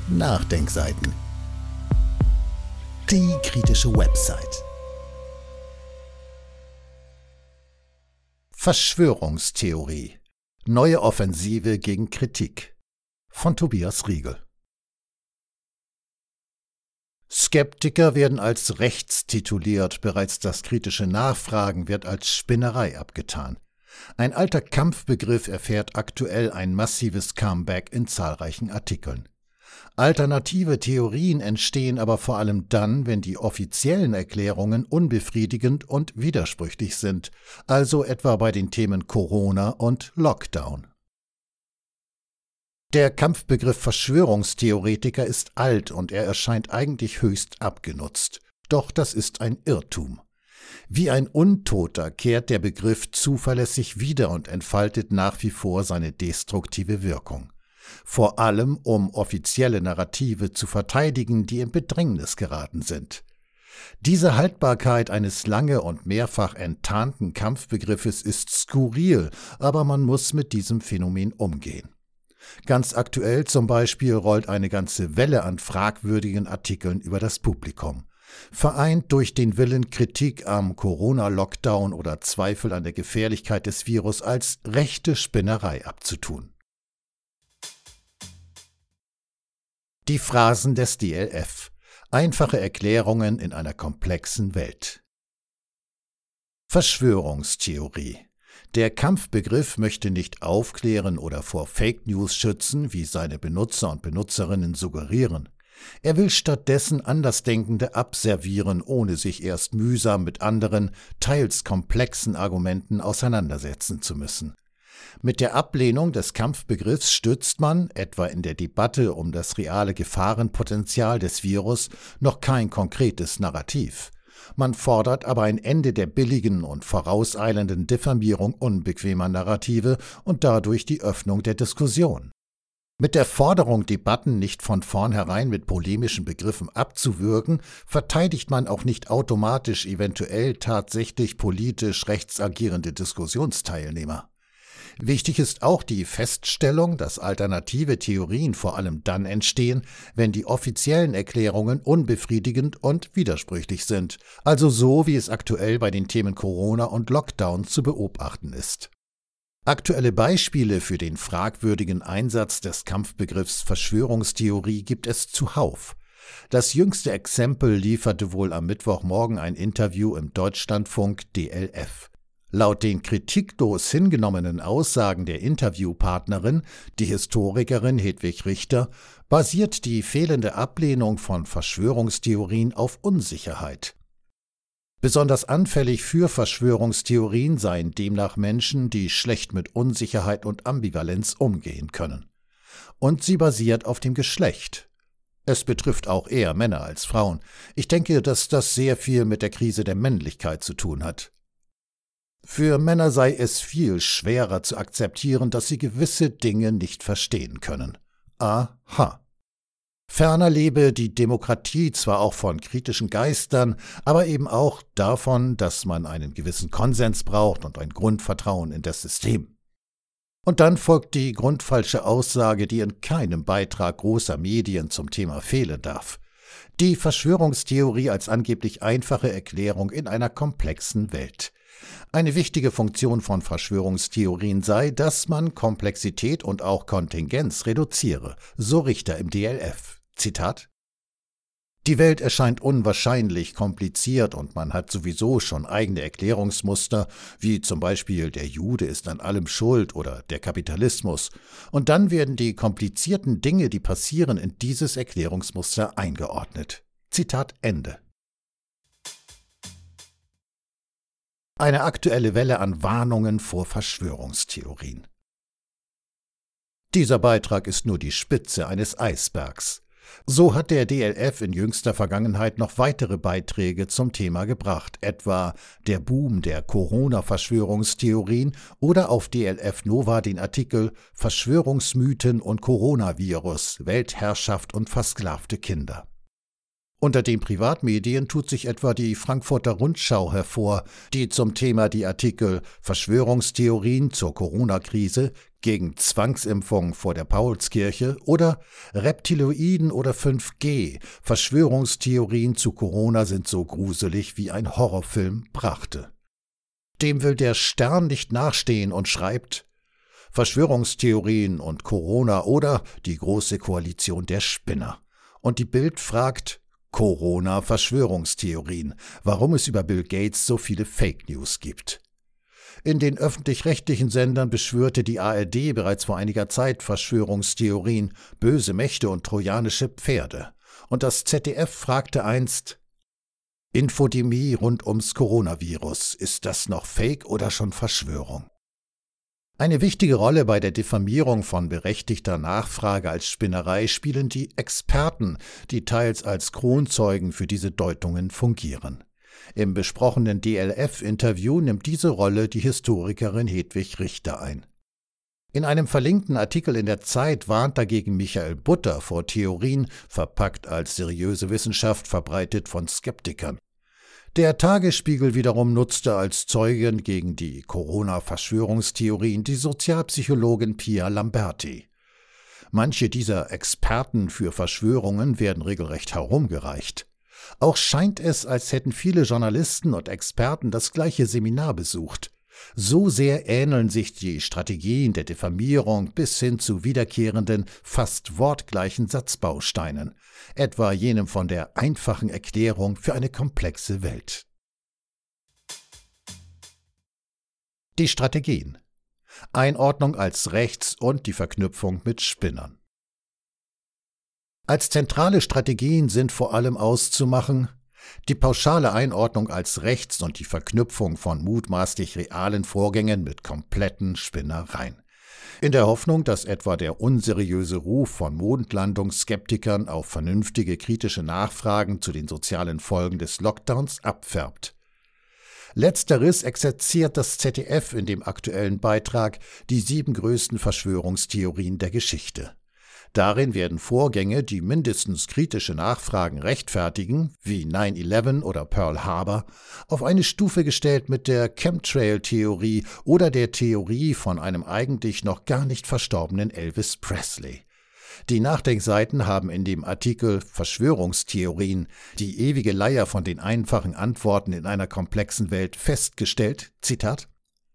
Nachdenkseiten. Die kritische Website. Verschwörungstheorie. Neue Offensive gegen Kritik. Von Tobias Riegel. Skeptiker werden als rechts tituliert, bereits das kritische Nachfragen wird als Spinnerei abgetan. Ein alter Kampfbegriff erfährt aktuell ein massives Comeback in zahlreichen Artikeln. Alternative Theorien entstehen aber vor allem dann, wenn die offiziellen Erklärungen unbefriedigend und widersprüchlich sind, also etwa bei den Themen Corona und Lockdown. Der Kampfbegriff Verschwörungstheoretiker ist alt und er erscheint eigentlich höchst abgenutzt. Doch das ist ein Irrtum. Wie ein Untoter kehrt der Begriff zuverlässig wieder und entfaltet nach wie vor seine destruktive Wirkung. Vor allem, um offizielle Narrative zu verteidigen, die in Bedrängnis geraten sind. Diese Haltbarkeit eines lange und mehrfach enttarnten Kampfbegriffes ist skurril, aber man muss mit diesem Phänomen umgehen. Ganz aktuell zum Beispiel rollt eine ganze Welle an fragwürdigen Artikeln über das Publikum. Vereint durch den Willen, Kritik am Corona-Lockdown oder Zweifel an der Gefährlichkeit des Virus als rechte Spinnerei abzutun. Die Phrasen des DLF. Einfache Erklärungen in einer komplexen Welt. Verschwörungstheorie. Der Kampfbegriff möchte nicht aufklären oder vor Fake News schützen, wie seine Benutzer und Benutzerinnen suggerieren. Er will stattdessen Andersdenkende abservieren, ohne sich erst mühsam mit anderen, teils komplexen Argumenten auseinandersetzen zu müssen. Mit der Ablehnung des Kampfbegriffs stützt man, etwa in der Debatte um das reale Gefahrenpotenzial des Virus, noch kein konkretes Narrativ. Man fordert aber ein Ende der billigen und vorauseilenden Diffamierung unbequemer Narrative und dadurch die Öffnung der Diskussion. Mit der Forderung, Debatten nicht von vornherein mit polemischen Begriffen abzuwürgen, verteidigt man auch nicht automatisch eventuell tatsächlich politisch rechts agierende Diskussionsteilnehmer. Wichtig ist auch die Feststellung, dass alternative Theorien vor allem dann entstehen, wenn die offiziellen Erklärungen unbefriedigend und widersprüchlich sind, also so, wie es aktuell bei den Themen Corona und Lockdown zu beobachten ist. Aktuelle Beispiele für den fragwürdigen Einsatz des Kampfbegriffs Verschwörungstheorie gibt es zuhauf. Das jüngste Exempel lieferte wohl am Mittwochmorgen ein Interview im Deutschlandfunk DLF. Laut den kritiklos hingenommenen Aussagen der Interviewpartnerin, die Historikerin Hedwig Richter, basiert die fehlende Ablehnung von Verschwörungstheorien auf Unsicherheit. Besonders anfällig für Verschwörungstheorien seien demnach Menschen, die schlecht mit Unsicherheit und Ambivalenz umgehen können. Und sie basiert auf dem Geschlecht. Es betrifft auch eher Männer als Frauen. Ich denke, dass das sehr viel mit der Krise der Männlichkeit zu tun hat. Für Männer sei es viel schwerer zu akzeptieren, dass sie gewisse Dinge nicht verstehen können. Aha. Ferner lebe die Demokratie zwar auch von kritischen Geistern, aber eben auch davon, dass man einen gewissen Konsens braucht und ein Grundvertrauen in das System. Und dann folgt die grundfalsche Aussage, die in keinem Beitrag großer Medien zum Thema fehlen darf. Die Verschwörungstheorie als angeblich einfache Erklärung in einer komplexen Welt. Eine wichtige Funktion von Verschwörungstheorien sei, dass man Komplexität und auch Kontingenz reduziere, so Richter im DLF. Zitat: Die Welt erscheint unwahrscheinlich kompliziert und man hat sowieso schon eigene Erklärungsmuster, wie zum Beispiel der Jude ist an allem schuld oder der Kapitalismus. Und dann werden die komplizierten Dinge, die passieren, in dieses Erklärungsmuster eingeordnet. Zitat Ende. Eine aktuelle Welle an Warnungen vor Verschwörungstheorien. Dieser Beitrag ist nur die Spitze eines Eisbergs. So hat der DLF in jüngster Vergangenheit noch weitere Beiträge zum Thema gebracht, etwa der Boom der Corona-Verschwörungstheorien oder auf DLF Nova den Artikel Verschwörungsmythen und Coronavirus, Weltherrschaft und versklavte Kinder. Unter den Privatmedien tut sich etwa die Frankfurter Rundschau hervor, die zum Thema die Artikel Verschwörungstheorien zur Corona-Krise, gegen Zwangsimpfung vor der Paulskirche oder Reptiloiden oder 5G, Verschwörungstheorien zu Corona sind so gruselig wie ein Horrorfilm brachte. Dem will der Stern nicht nachstehen und schreibt Verschwörungstheorien und Corona oder die große Koalition der Spinner. Und die Bild fragt Corona-Verschwörungstheorien, warum es über Bill Gates so viele Fake News gibt. In den öffentlich-rechtlichen Sendern beschwörte die ARD bereits vor einiger Zeit Verschwörungstheorien, böse Mächte und trojanische Pferde. Und das ZDF fragte einst: Infodemie rund ums Coronavirus, ist das noch Fake oder schon Verschwörung? Eine wichtige Rolle bei der Diffamierung von berechtigter Nachfrage als Spinnerei spielen die Experten, die teils als Kronzeugen für diese Deutungen fungieren. Im besprochenen DLF-Interview nimmt diese Rolle die Historikerin Hedwig Richter ein. In einem verlinkten Artikel in der Zeit warnt dagegen Michael Butter vor Theorien, verpackt als seriöse Wissenschaft, verbreitet von Skeptikern. Der Tagesspiegel wiederum nutzte als Zeugin gegen die Corona-Verschwörungstheorien die Sozialpsychologin Pia Lamberti. Manche dieser Experten für Verschwörungen werden regelrecht herumgereicht. Auch scheint es, als hätten viele Journalisten und Experten das gleiche Seminar besucht. So sehr ähneln sich die Strategien der Diffamierung bis hin zu wiederkehrenden, fast wortgleichen Satzbausteinen, etwa jenem von der einfachen Erklärung für eine komplexe Welt. Die Strategien: Einordnung als rechts und die Verknüpfung mit Spinnern. Als zentrale Strategien sind vor allem auszumachen: die pauschale Einordnung als rechts und die Verknüpfung von mutmaßlich realen Vorgängen mit kompletten Spinnereien. In der Hoffnung, dass etwa der unseriöse Ruf von Mondlandungsskeptikern auf vernünftige kritische Nachfragen zu den sozialen Folgen des Lockdowns abfärbt. Letzteres exerziert das ZDF in dem aktuellen Beitrag Die 7 größten Verschwörungstheorien der Geschichte. Darin werden Vorgänge, die mindestens kritische Nachfragen rechtfertigen, wie 9/11 oder Pearl Harbor, auf eine Stufe gestellt mit der Chemtrail-Theorie oder der Theorie von einem eigentlich noch gar nicht verstorbenen Elvis Presley. Die Nachdenkseiten haben in dem Artikel Verschwörungstheorien, die ewige Leier von den einfachen Antworten in einer komplexen Welt festgestellt, Zitat: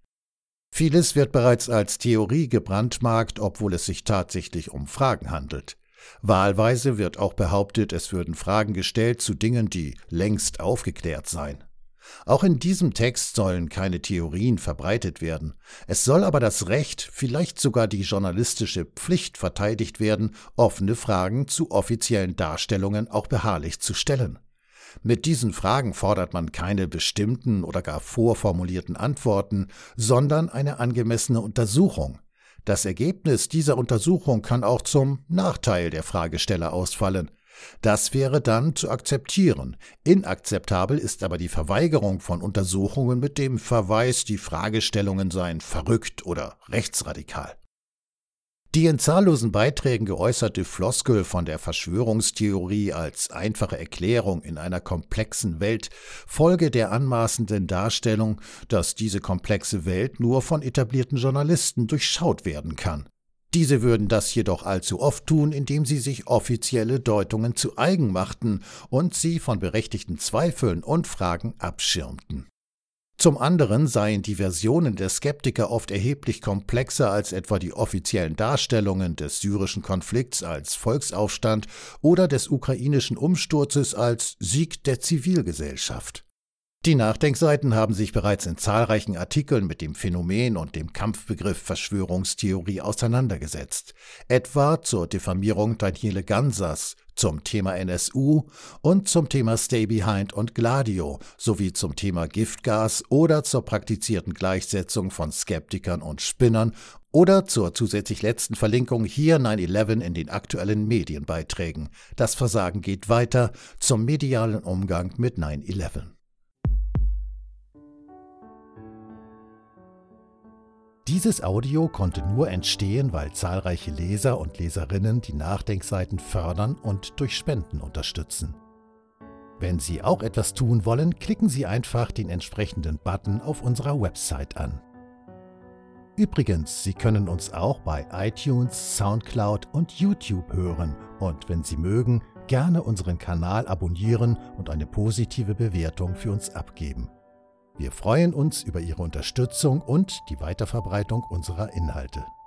Vieles wird bereits als Theorie gebrandmarkt, obwohl es sich tatsächlich um Fragen handelt. Wahlweise wird auch behauptet, es würden Fragen gestellt zu Dingen, die längst aufgeklärt seien. Auch in diesem Text sollen keine Theorien verbreitet werden. Es soll aber das Recht, vielleicht sogar die journalistische Pflicht verteidigt werden, offene Fragen zu offiziellen Darstellungen auch beharrlich zu stellen. Mit diesen Fragen fordert man keine bestimmten oder gar vorformulierten Antworten, sondern eine angemessene Untersuchung. Das Ergebnis dieser Untersuchung kann auch zum Nachteil der Fragesteller ausfallen. Das wäre dann zu akzeptieren. Inakzeptabel ist aber die Verweigerung von Untersuchungen mit dem Verweis, die Fragestellungen seien verrückt oder rechtsradikal. Die in zahllosen Beiträgen geäußerte Floskel von der Verschwörungstheorie als einfache Erklärung in einer komplexen Welt folge der anmaßenden Darstellung, dass diese komplexe Welt nur von etablierten Journalisten durchschaut werden kann. Diese würden das jedoch allzu oft tun, indem sie sich offizielle Deutungen zu eigen machten und sie von berechtigten Zweifeln und Fragen abschirmten. Zum anderen seien die Versionen der Skeptiker oft erheblich komplexer als etwa die offiziellen Darstellungen des syrischen Konflikts als Volksaufstand oder des ukrainischen Umsturzes als Sieg der Zivilgesellschaft. Die Nachdenkseiten haben sich bereits in zahlreichen Artikeln mit dem Phänomen und dem Kampfbegriff Verschwörungstheorie auseinandergesetzt, etwa zur Diffamierung Daniele Gansers, zum Thema NSU und zum Thema Stay Behind und Gladio sowie zum Thema Giftgas oder zur praktizierten Gleichsetzung von Skeptikern und Spinnern oder zur zusätzlich letzten Verlinkung hier 9/11 in den aktuellen Medienbeiträgen. Das Versagen geht weiter zum medialen Umgang mit 9/11. Dieses Audio konnte nur entstehen, weil zahlreiche Leser und Leserinnen die Nachdenkseiten fördern und durch Spenden unterstützen. Wenn Sie auch etwas tun wollen, klicken Sie einfach den entsprechenden Button auf unserer Website an. Übrigens, Sie können uns auch bei iTunes, SoundCloud und YouTube hören und wenn Sie mögen, gerne unseren Kanal abonnieren und eine positive Bewertung für uns abgeben. Wir freuen uns über Ihre Unterstützung und die Weiterverbreitung unserer Inhalte.